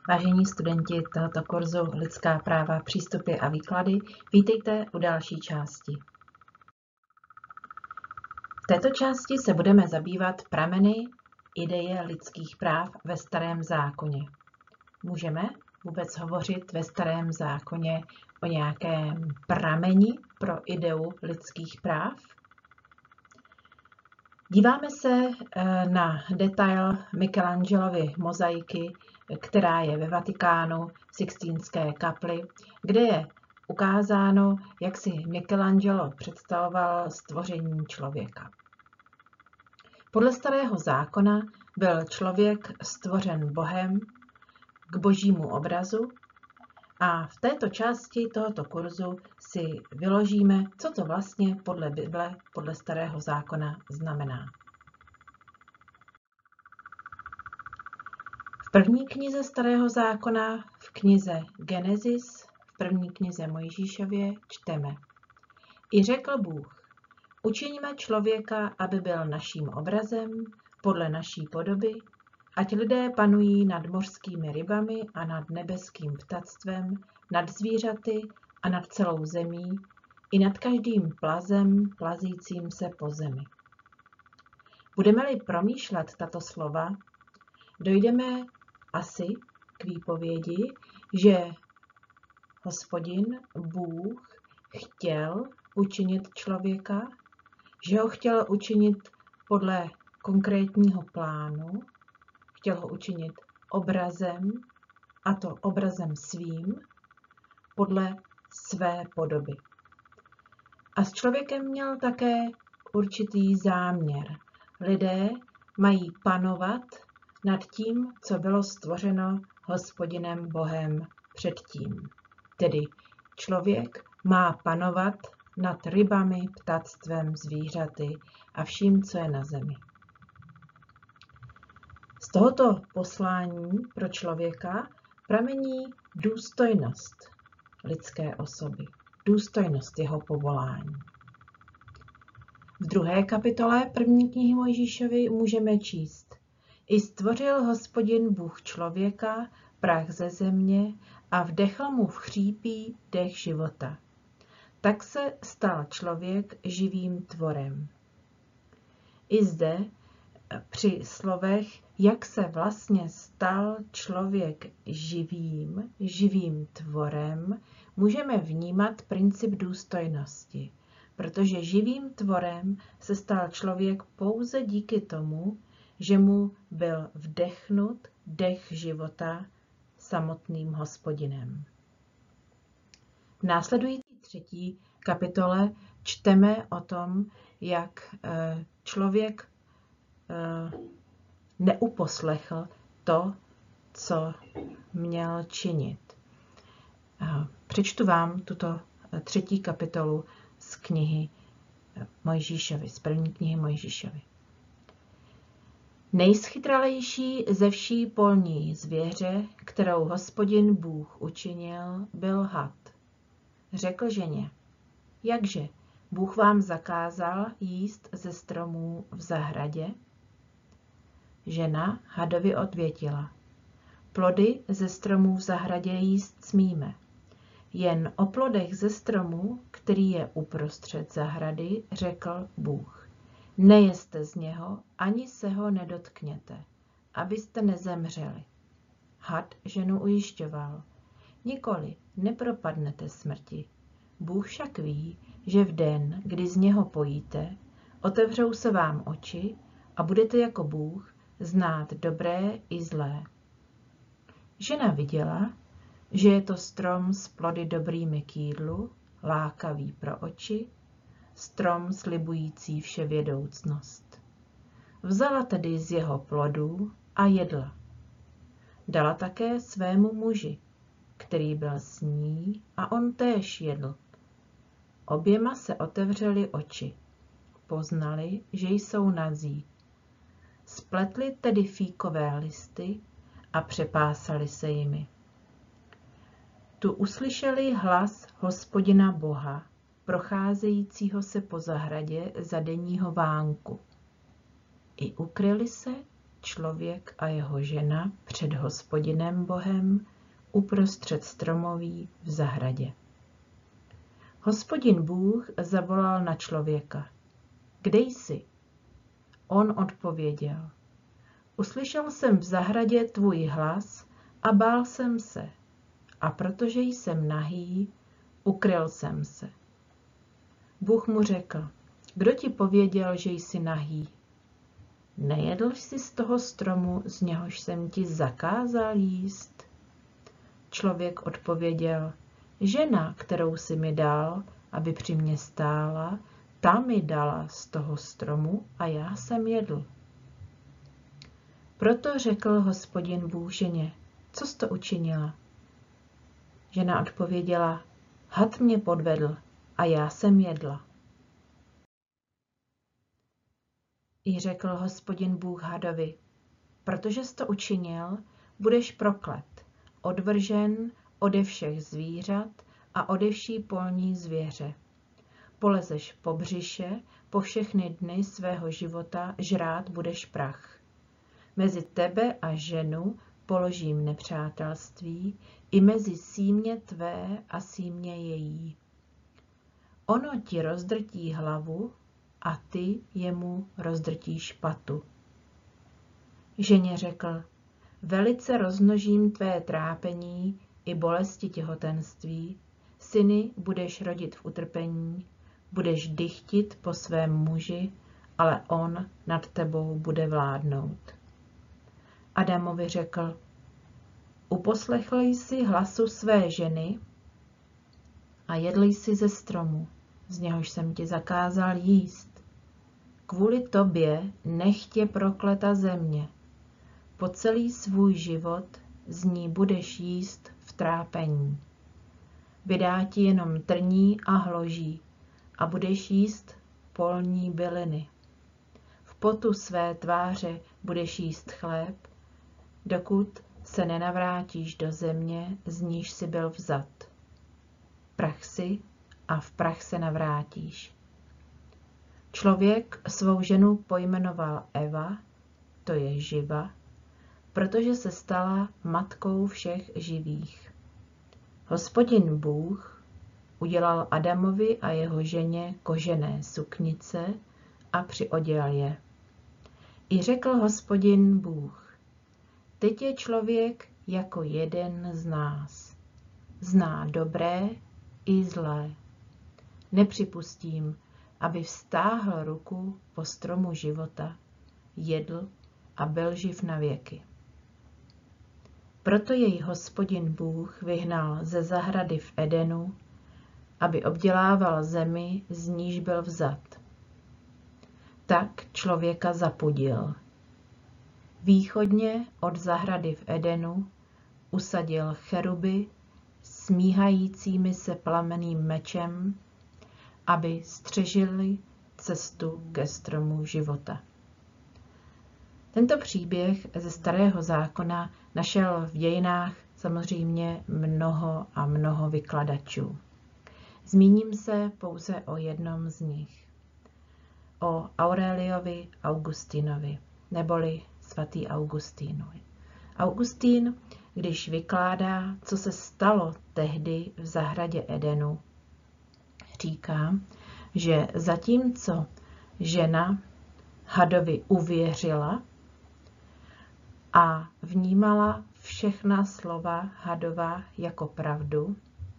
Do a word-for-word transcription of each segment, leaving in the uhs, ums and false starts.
Vážení studenti tohoto kurzu Lidská práva, přístupy a výklady, vítejte u další části. V této části se budeme zabývat prameny ideje lidských práv ve Starém zákoně. Můžeme vůbec hovořit ve Starém zákoně o nějakém prameni pro ideu lidských práv? Díváme se na detail Michelangelovy mozaiky, která je ve Vatikánu, v Sixtínské kapli, kde je ukázáno, jak si Michelangelo představoval stvoření člověka. Podle Starého zákona byl člověk stvořen Bohem k božímu obrazu a v této části tohoto kurzu si vyložíme, co to vlastně podle Bible, podle Starého zákona znamená. V první knize Starého zákona, v knize Genesis, v první knize Mojžíšově čteme: I řekl Bůh, učiňme člověka, aby byl naším obrazem, podle naší podoby, ať lidé panují nad mořskými rybami a nad nebeským ptactvem, nad zvířaty a nad celou zemí, i nad každým plazem plazícím se po zemi. Budeme-li promýšlet tato slova, dojdeme asi k výpovědi, že Hospodin, Bůh, chtěl učinit člověka, že ho chtěl učinit podle konkrétního plánu, chtěl ho učinit obrazem, a to obrazem svým, podle své podoby. A s člověkem měl také určitý záměr. Lidé mají panovat nad tím, co bylo stvořeno Hospodinem Bohem předtím. Tedy člověk má panovat nad rybami, ptactvem, zvířaty a vším, co je na zemi. Z tohoto poslání pro člověka pramení důstojnost lidské osoby, důstojnost jeho povolání. V druhé kapitole první knihy Mojžíšovy můžeme číst: I stvořil Hospodin Bůh člověka, prach ze země, a vdechl mu v chřípí dech života. Tak se stal člověk živým tvorem. I zde při slovech, jak se vlastně stal člověk živým, živým tvorem, můžeme vnímat princip důstojnosti, protože živým tvorem se stal člověk pouze díky tomu, že mu byl vdechnut dech života samotným Hospodinem. V následující třetí kapitole čteme o tom, jak člověk neuposlechl to, co měl činit. Přečtu vám tuto třetí kapitolu z knihy Mojžíšovy, z první knihy Mojžíšovy. Nejschytralejší ze vší polní zvěře, kterou Hospodin Bůh učinil, byl had. Řekl ženě: Jakže, Bůh vám zakázal jíst ze stromů v zahradě? Žena hadovi odvětila: Plody ze stromů v zahradě jíst smíme. Jen o plodech ze stromu, který je uprostřed zahrady, řekl Bůh: Nejeste z něho, ani se ho nedotkněte, abyste nezemřeli. Had ženu ujišťoval: Nikoli, nepropadnete smrti. Bůh však ví, že v den, kdy z něho pojíte, otevřou se vám oči a budete jako Bůh znát dobré i zlé. Žena viděla, že je to strom s plody dobrými k jídlu, lákavý pro oči, strom slibující vševědoucnost. Vzala tedy z jeho plodů a jedla. Dala také svému muži, který byl s ní, a on též jedl. Oběma se otevřely oči. Poznali, že jsou nazí. Spletli tedy fíkové listy a přepásali se jimi. Tu uslyšeli hlas Hospodina Boha, procházejícího se po zahradě za denního vánku. I ukryli se, člověk a jeho žena před Hospodinem Bohem uprostřed stromoví v zahradě. Hospodin Bůh zavolal na člověka. Kde jsi? On odpověděl. Uslyšel jsem v zahradě tvůj hlas a bál jsem se. A protože jsem nahý, ukryl jsem se. Bůh mu řekl, kdo ti pověděl, že jsi nahý? Nejedl jsi z toho stromu, z něhož jsem ti zakázal jíst? Člověk odpověděl, žena, kterou jsi mi dal, aby při mě stála, ta mi dala z toho stromu a já jsem jedl. Proto řekl Hospodin Bůh ženě, co jsi to učinila? Žena odpověděla, had mě podvedl a já jsem jedla. I řekl Hospodin Bůh hadovi, protože jsi to učinil, budeš proklet, odvržen ode všech zvířat a ode vší polní zvěře. Polezeš po břiše, po všechny dny svého života žrát budeš prach. Mezi tebe a ženu položím nepřátelství i mezi símě tvé a símě její. Ono ti rozdrtí hlavu a ty jemu rozdrtíš patu. Ženě řekl, velice rozmnožím tvé trápení i bolesti těhotenství, syny budeš rodit v utrpení, budeš dychtit po svém muži, ale on nad tebou bude vládnout. Adamovi řekl, uposlechl jsi hlasu své ženy a jedl jsi ze stromu, z něhož jsem ti zakázal jíst. Kvůli tobě nech tě prokleta země. Po celý svůj život z ní budeš jíst v trápení. Vydá ti jenom trní a hloží a budeš jíst polní byliny. V potu své tváře budeš jíst chléb, dokud se nenavrátíš do země, z níž jsi byl vzat. Prach si a v prach se navrátíš. Člověk svou ženu pojmenoval Eva, to je živa, protože se stala matkou všech živých. Hospodin Bůh udělal Adamovi a jeho ženě kožené suknice a přioděl je. I řekl Hospodin Bůh, teď je člověk jako jeden z nás. Zná dobré i zlé. Nepřipustím, aby vztáhl ruku po stromu života, jedl a byl živ na věky. Proto jej Hospodin Bůh vyhnal ze zahrady v Edenu, aby obdělával zemi, z níž byl vzat. Tak člověka zapudil. Východně od zahrady v Edenu usadil cheruby smíhajícími se plamenným mečem, aby střežili cestu ke stromu života. Tento příběh ze Starého zákona našel v dějinách samozřejmě mnoho a mnoho vykladačů. Zmíním se pouze o jednom z nich. O Aureliovi Augustinovi, neboli svatý Augustínovi. Augustín, když vykládá, co se stalo tehdy v zahradě Edenu, říká, že zatímco žena hadovi uvěřila a vnímala všechna slova hadova jako pravdu,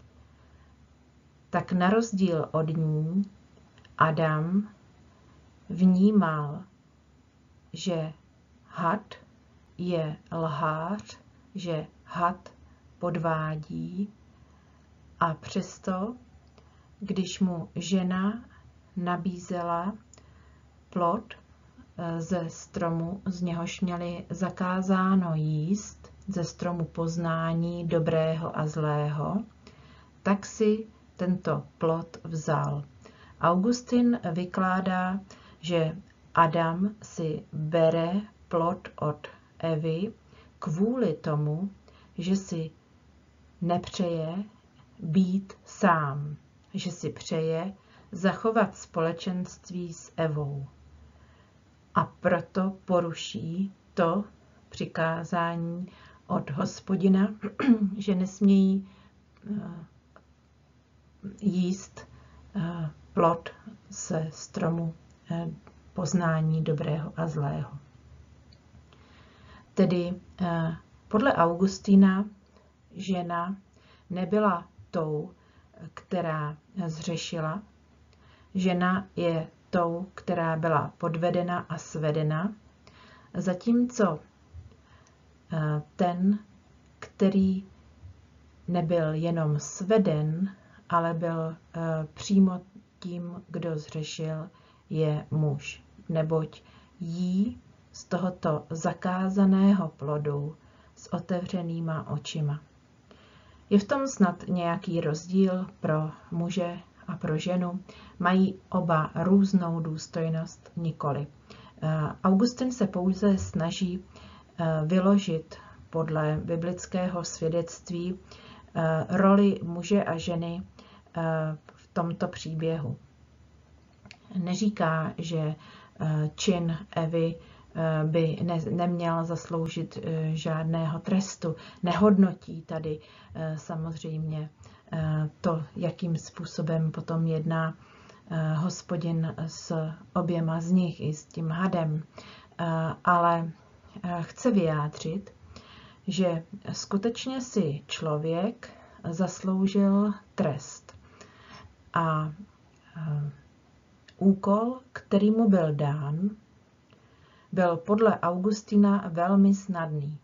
tak na rozdíl od ní Adam vnímal, že had je lhář, že had podvádí a přesto, když mu žena nabízela plod ze stromu, z něhož měli zakázáno jíst, ze stromu poznání dobrého a zlého, tak si tento plod vzal. Augustin vykládá, že Adam si bere plod od Evy kvůli tomu, že si nepřeje být sám, že si přeje zachovat společenství s Evou. A proto poruší to přikázání od Hospodina, že nesmějí jíst plod ze stromu poznání dobrého a zlého. Tedy podle Augustína žena nebyla tou, která zřešila. Žena je tou, která byla podvedena a svedena, zatímco ten, který nebyl jenom sveden, ale byl přímo tím, kdo zřešil, je muž, neboť jí z tohoto zakázaného plodu s otevřenýma očima. Je v tom snad nějaký rozdíl pro muže a pro ženu? Mají oba různou důstojnost? Nikoli. Augustin se pouze snaží vyložit podle biblického svědectví roli muže a ženy v tomto příběhu. Neříká, že čin Evy by ne, neměl zasloužit žádného trestu. Nehodnotí tady samozřejmě to, jakým způsobem potom jedná Hospodin s oběma z nich, i s tím hadem, ale chce vyjádřit, že skutečně si člověk zasloužil trest. A úkol, který mu byl dán, byl podle Augustina velmi snadný.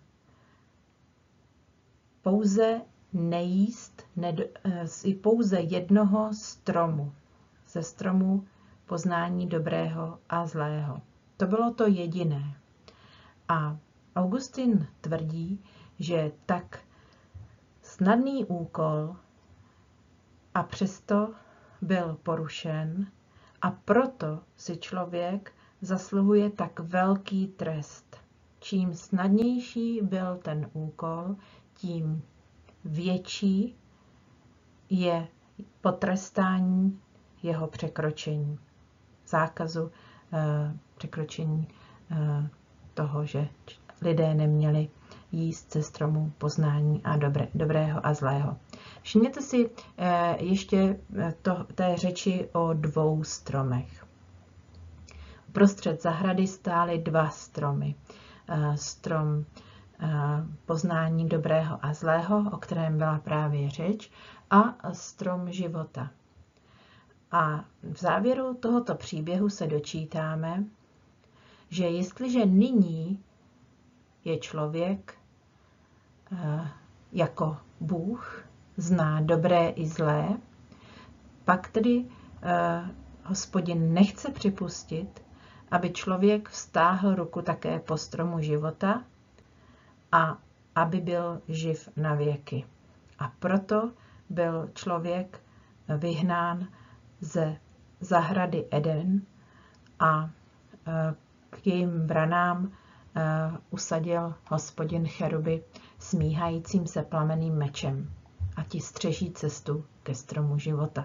Pouze nejíst ned, pouze jednoho stromu, ze stromu poznání dobrého a zlého. To bylo to jediné. A Augustin tvrdí, že tak snadný úkol a přesto byl porušen a proto si člověk zasluhuje tak velký trest. Čím snadnější byl ten úkol, tím větší je potrestání jeho překročení. Zákazu eh, překročení eh, toho, že lidé neměli jíst ze stromu poznání a dobré, dobrého a zlého. Všimněte si eh, ještě to, té řeči o dvou stromech. Uprostřed zahrady stály dva stromy. Eh, strom eh, poznání dobrého a zlého, o kterém byla právě řeč, a strom života. A v závěru tohoto příběhu se dočítáme, že jestliže nyní je člověk jako Bůh, zná dobré i zlé, pak tedy Hospodin nechce připustit, aby člověk vztáhl ruku také po stromu života a aby byl živ na věky. A proto byl člověk vyhnán ze zahrady Eden a k jejím branám usadil Hospodin cheruby smíhajícím se plamenným mečem a ti střeží cestu ke stromu života.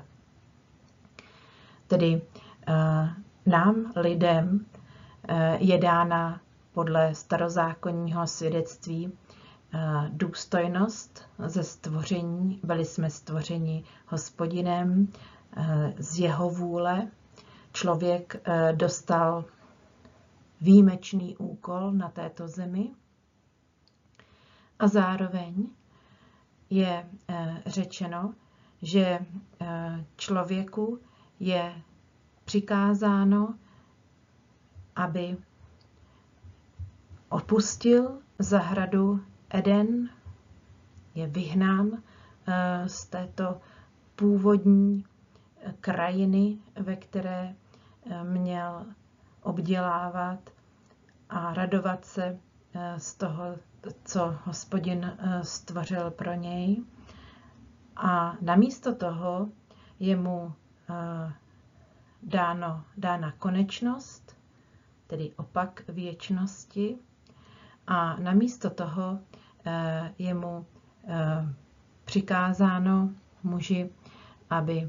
Tedy nám, lidem, je dána podle starozákonního svědectví důstojnost ze stvoření. Byli jsme stvořeni Hospodinem z jeho vůle. Člověk dostal výjimečný úkol na této zemi a zároveň je řečeno, že člověku je přikázáno, aby opustil zahradu Eden, je vyhnán z této původní krajiny, ve které měl obdělávat a radovat se z toho, co Hospodin stvořil pro něj. A namísto toho je mu dáno, dána konečnost, tedy opak věčnosti, a namísto toho je mu přikázáno muži, aby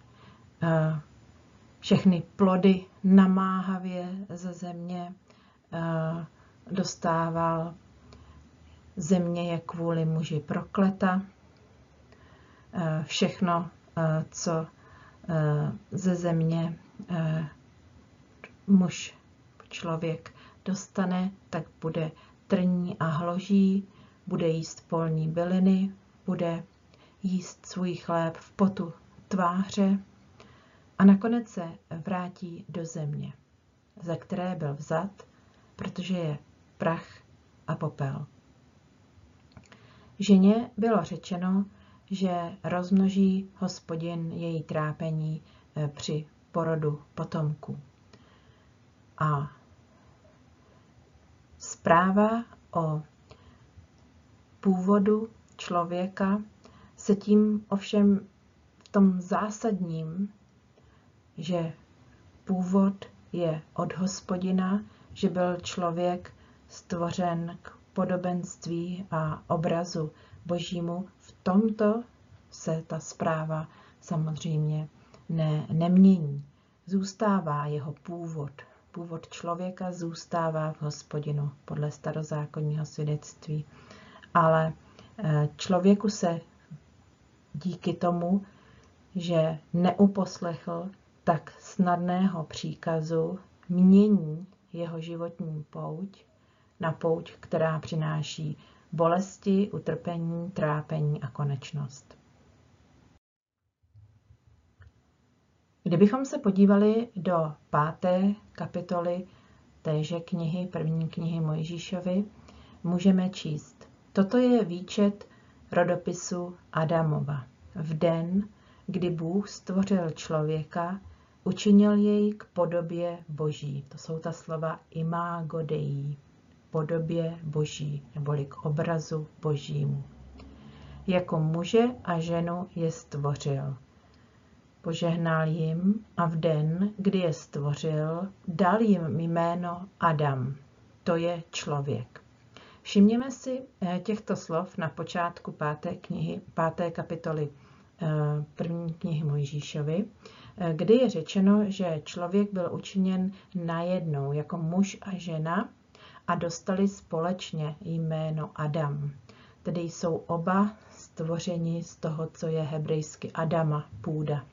všechny plody namáhavě ze země dostával. Země je kvůli muži prokleta. Všechno, co ze země muž, člověk dostane, tak bude trní a hloží, bude jíst polní byliny, bude jíst svůj chléb v potu tváře a nakonec se vrátí do země, ze které byl vzat, protože je prach a popel. Ženě bylo řečeno, že rozmnoží Hospodin její trápení při porodu potomků. A zpráva o původu člověka se tím ovšem v tom zásadním, že původ je od Hospodina, že byl člověk stvořen k podobenství a obrazu Božímu, v tomto se ta zpráva samozřejmě ne, nemění. Zůstává jeho původ. Původ člověka zůstává v Hospodinu podle starozákonního svědectví. Ale člověku se díky tomu, že neuposlechl tak snadného příkazu, mění jeho životní pouť na pouť, která přináší bolesti, utrpení, trápení a konečnost. Kdybychom se podívali do páté kapitoly téže knihy, první knihy Mojžíšovy, můžeme číst: Toto je výčet rodopisu Adamova. V den, kdy Bůh stvořil člověka, učinil jej k podobě Boží. To jsou ta slova imago Dei, podobě Boží, neboli k obrazu Božímu. Jako muže a ženu je stvořil. Požehnal jim a v den, kdy je stvořil, dal jim jméno Adam. To je člověk. Všimněme si těchto slov na počátku páté knihy, páté kapitoly první knihy Mojžíšovy, kdy je řečeno, že člověk byl učiněn najednou jako muž a žena a dostali společně jméno Adam. Tedy jsou oba stvořeni z toho, co je hebrejsky Adama, půda.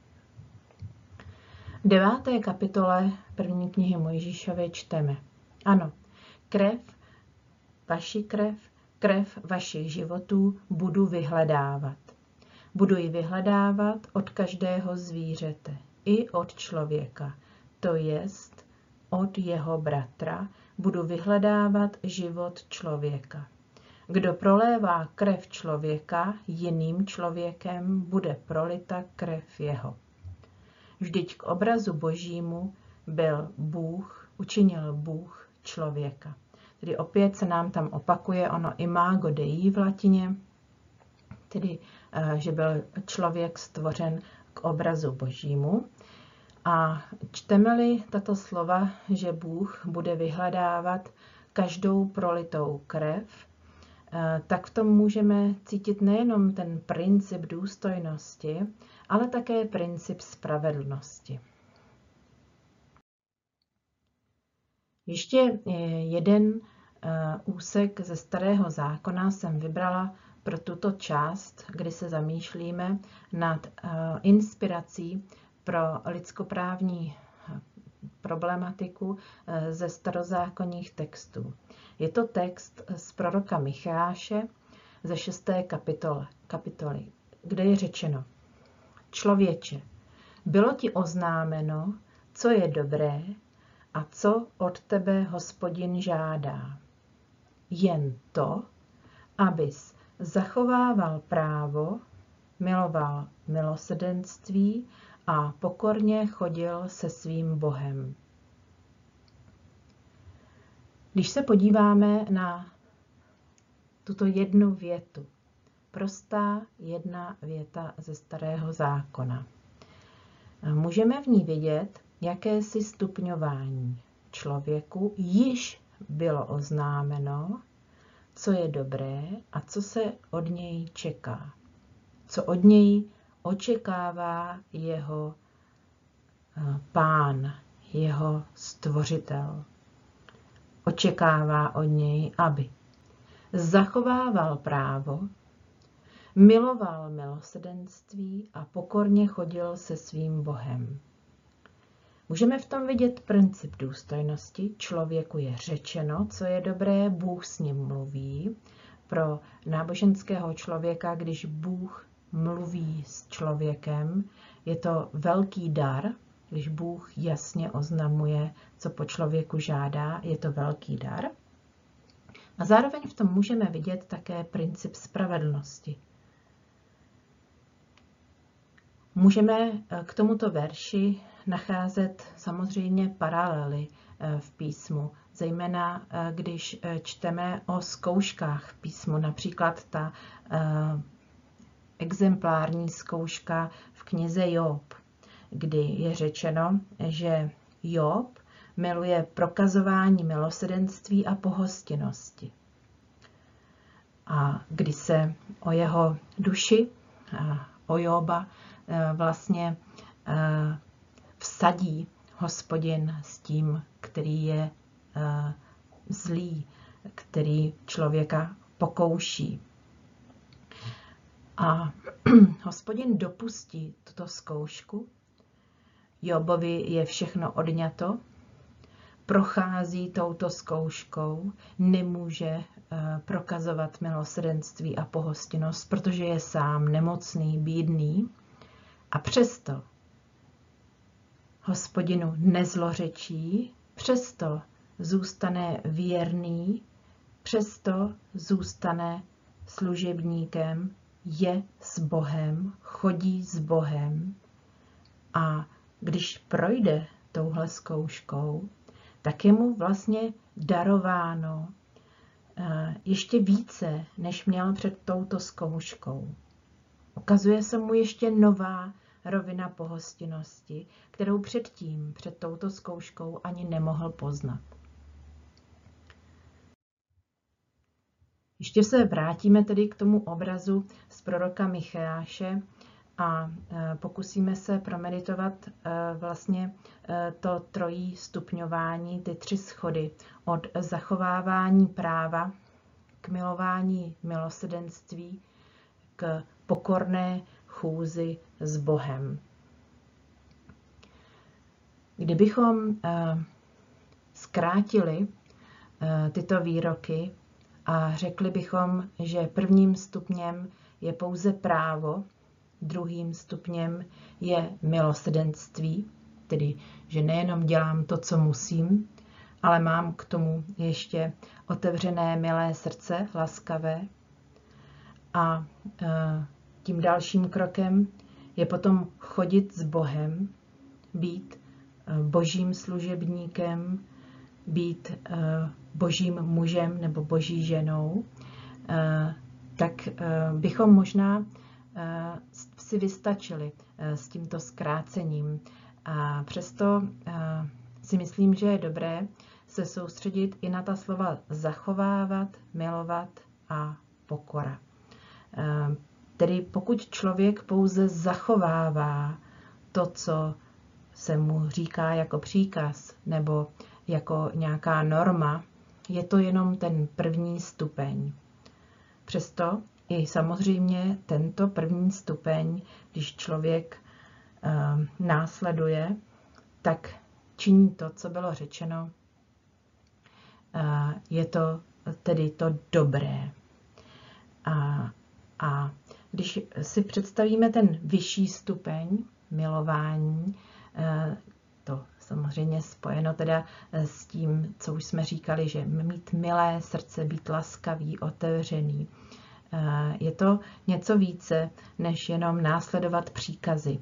V deváté kapitole první knihy Mojžíšovy čteme: Ano, krev, vaši krev, krev vašich životů budu vyhledávat. Budu ji vyhledávat od každého zvířete, i od člověka, to jest od jeho bratra, budu vyhledávat život člověka. Kdo prolévá krev člověka jiným člověkem, bude prolita krev jeho. Vždyť k obrazu Božímu byl Bůh, učinil Bůh člověka. Tedy opět se nám tam opakuje ono imago Dei v latině, tedy že byl člověk stvořen k obrazu Božímu. A čteme-li tato slova, že Bůh bude vyhledávat každou prolitou krev, tak v tom můžeme cítit nejenom ten princip důstojnosti, ale také princip spravedlnosti. Ještě jeden úsek ze Starého zákona jsem vybrala pro tuto část, kdy se zamýšlíme nad inspirací pro lidskoprávní problematiku ze starozákonních textů. Je to text z proroka Micháše ze šesté kapitole, kapitoly, kde je řečeno: Člověče, bylo ti oznámeno, co je dobré a co od tebe Hospodin žádá. Jen to, abys zachovával právo, miloval milosrdenství a pokorně chodil se svým Bohem. Když se podíváme na tuto jednu větu, prostá jedna věta ze Starého zákona, můžeme v ní vidět jakési stupňování. Člověku již bylo oznámeno, co je dobré a co se od něj čeká. Co od něj očekává jeho Pán, jeho Stvořitel. očekává od něj, aby zachovával právo, miloval milosrdenství a pokorně chodil se svým Bohem. Můžeme v tom vidět princip důstojnosti. Člověku je řečeno, co je dobré, Bůh s ním mluví. Pro náboženského člověka, když Bůh mluví s člověkem, je to velký dar. Když Bůh jasně oznamuje, co po člověku žádá, je to velký dar. A zároveň v tom můžeme vidět také princip spravedlnosti. Můžeme k tomuto verši nacházet samozřejmě paralely v písmu, zejména když čteme o zkouškách v písmu, například ta exemplární zkouška v knize Job, kdy je řečeno, že Job miluje prokazování milosrdenství a pohostinnosti. A kdy se o jeho duši, o Joba, vlastně vsadí Hospodin s tím, který je zlý, který člověka pokouší. A Hospodin dopustí tuto zkoušku. Jobovi je všechno odňato, prochází touto zkouškou, nemůže prokazovat milosrdenství a pohostinnost, protože je sám nemocný, bídný. A přesto Hospodinu nezlořečí, přesto zůstane věrný, přesto zůstane služebníkem, je s Bohem, chodí s Bohem. A když projde touhle zkouškou, tak je mu vlastně darováno ještě více, než měl před touto zkouškou. Ukazuje se mu ještě nová rovina pohostinnosti, kterou předtím, před touto zkouškou ani nemohl poznat. Ještě se vrátíme tedy k tomu obrazu z proroka Micheáše a pokusíme se promeditovat vlastně to trojí stupňování, ty tři schody od zachovávání práva k milování milosrdenství, k pokorné chůzi s Bohem. Kdybychom zkrátili tyto výroky a řekli bychom, že prvním stupněm je pouze právo, druhým stupněm je milosrdenství, tedy že nejenom dělám to, co musím, ale mám k tomu ještě otevřené milé srdce, laskavé. A tím dalším krokem je potom chodit s Bohem, být božím služebníkem, být božím mužem nebo boží ženou, tak bychom možná si vystačili s tímto zkrácením. A přesto si myslím, že je dobré se soustředit i na ta slova zachovávat, milovat a pokora. Tedy pokud člověk pouze zachovává to, co se mu říká jako příkaz nebo jako nějaká norma, je to jenom ten první stupeň. Přesto i samozřejmě tento první stupeň, když člověk uh, následuje, tak činí to, co bylo řečeno. Uh, je to tedy to dobré. A, a když si představíme ten vyšší stupeň milování, uh, to samozřejmě spojeno teda s tím, co už jsme říkali, že mít milé srdce, být laskavý, otevřený. Je to něco více, než jenom následovat příkazy.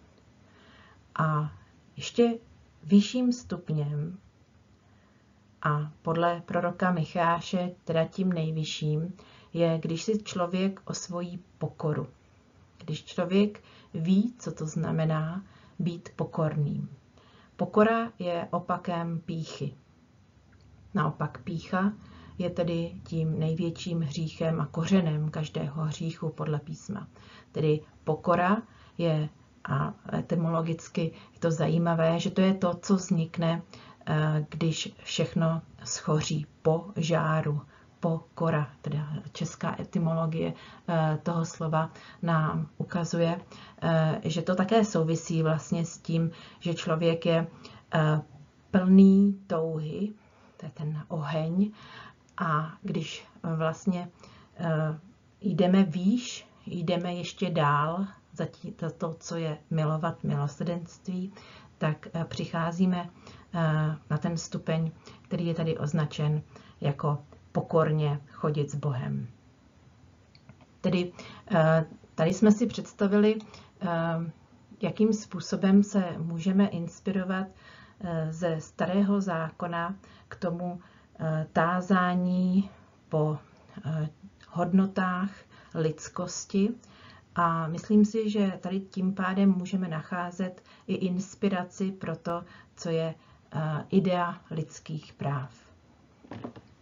A ještě vyšším stupněm, a podle proroka Micheáše, teda tím nejvyšším, je, když si člověk osvojí pokoru. Když člověk ví, co to znamená být pokorným. Pokora je opakem pýchy. Naopak pýcha je tedy tím největším hříchem a kořenem každého hříchu podle písma. Tedy pokora je, a etymologicky je to zajímavé, že to je to, co vznikne když všechno schoří po žáru, pokora, teda česká etymologie toho slova nám ukazuje, že to také souvisí vlastně s tím, že člověk je plný touhy, to je ten oheň, a když vlastně jdeme výš, jdeme ještě dál za to, co je milovat milosrdenství, tak přicházíme na ten stupeň, který je tady označen jako pokorně chodit s Bohem. Tedy tady jsme si představili, jakým způsobem se můžeme inspirovat ze Starého zákona k tomu tázání po hodnotách lidskosti. A myslím si, že tady tím pádem můžeme nacházet i inspiraci pro to, co je idea lidských práv.